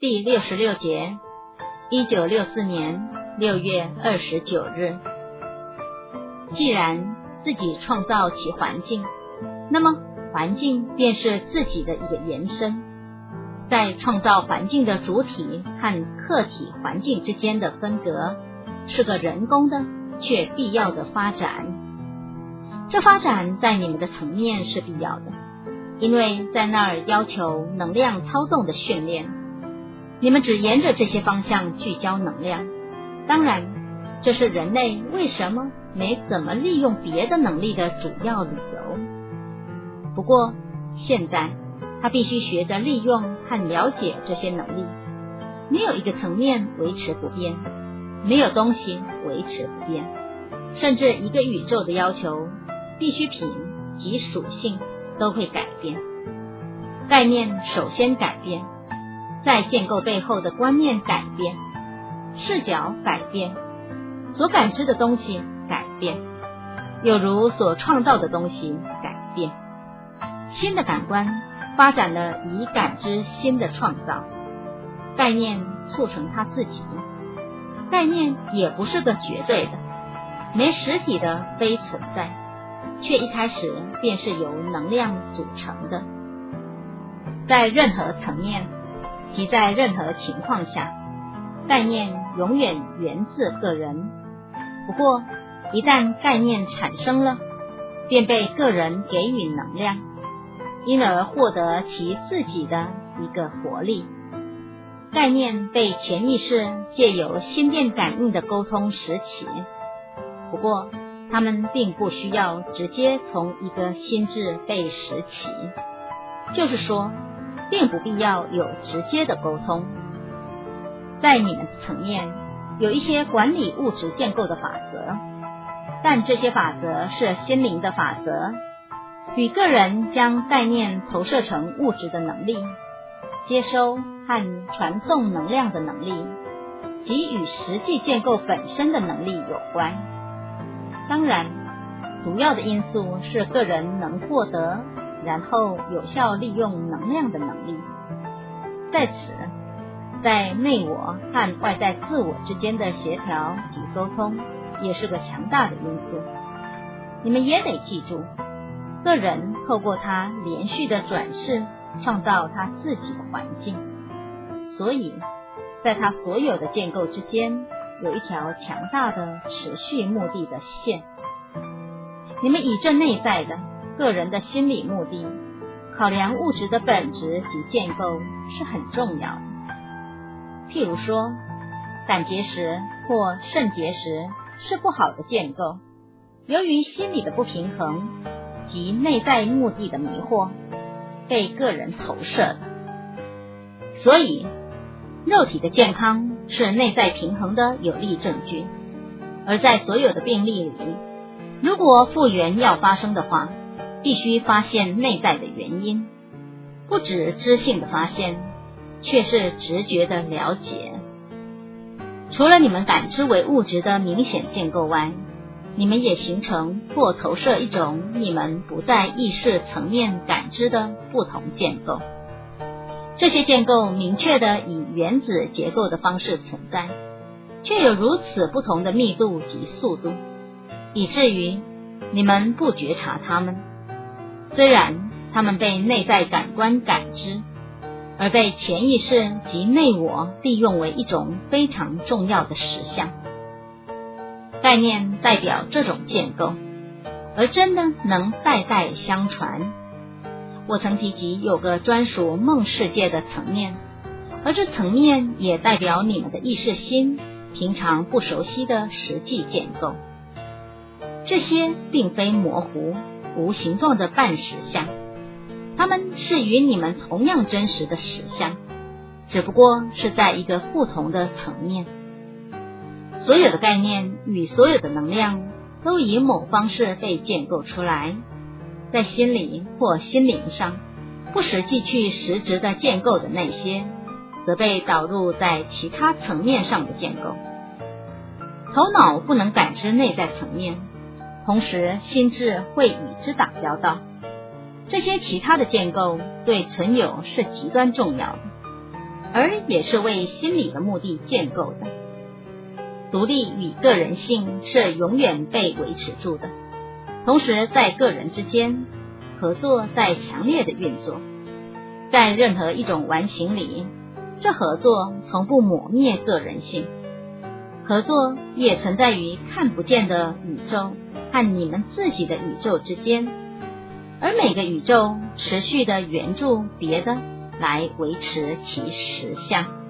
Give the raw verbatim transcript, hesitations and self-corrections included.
第六十六节，一九六四年六月二十九日。既然自己创造其环境，那么环境便是自己的一个延伸。在创造环境的主体和客体环境之间的分隔，是个人工的却必要的发展。这发展在你们的层面是必要的，因为在那儿要求能量操纵的训练，你们只沿着这些方向聚焦能量。当然，这是人类为什么没怎么利用别的能力的主要理由。不过现在他必须学着利用和了解这些能力。没有一个层面维持不变，没有东西维持不变，甚至一个宇宙的要求必需品及属性都会改变。概念首先改变，在建构背后的观念改变，视角改变，所感知的东西改变，有如所创造的东西改变。新的感官发展了以感知新的创造，概念促成它自己。概念也不是个绝对的，没实体的非存在，却一开始便是由能量组成的。在任何层面及在任何情况下，概念永远源自个人。不过一旦概念产生了，便被个人给予能量，因而获得其自己的一个活力。概念被潜意识借由心电感应的沟通拾起，不过它们并不需要直接从一个心智被拾起，就是说并不必要有直接的沟通。在你们的层面有一些管理物质建构的法则，但这些法则是心灵的法则，与个人将概念投射成物质的能力，接收和传送能量的能力，及与实际建构本身的能力有关。当然，主要的因素是个人能获得然后有效利用能量的能力。在此，在内我和外在自我之间的协调及沟通也是个强大的因素。你们也得记住，个人透过他连续的转世创造他自己的环境，所以在他所有的建构之间有一条强大的持续目的的线。你们以这内在的个人的心理目的考量物质的本质及建构是很重要的。譬如说，胆结石或肾结石是不好的建构，由于心理的不平衡及内在目的的迷惑，被个人投射的。所以肉体的健康是内在平衡的有力证据。而在所有的病例里，如果复原要发生的话，必须发现内在的原因，不只知性的发现，却是直觉的了解。除了你们感知为物质的明显建构外，你们也形成或投射一种你们不在意识层面感知的不同建构。这些建构明确的以原子结构的方式存在，却有如此不同的密度及速度，以至于你们不觉察它们。虽然它们被内在感官感知，而被潜意识及内我利用为一种非常重要的实相。概念代表这种建构，而真的能代代相传。我曾提及有个专属梦世界的层面，而这层面也代表你们的意识心平常不熟悉的实际建构。这些并非模糊无形状的半实相，它们是与你们同样真实的实相，只不过是在一个不同的层面。所有的概念与所有的能量都以某方式被建构出来，在心理或心灵上不实际去实质的建构的那些，则被导入在其他层面上的建构。头脑不能感知内在层面，同时心智会与之打交道。这些其他的建构对存有是极端重要的。 而也是为心理的目的建构的。独立与个人性是永远被维持住的，同时在个人之间，合作在强烈的运作。在任何一种完形里，这合作从不抹灭个人性，合作也存在于看不见的宇宙和你们自己的宇宙之间，而每个宇宙持续的援助别的来维持其实相。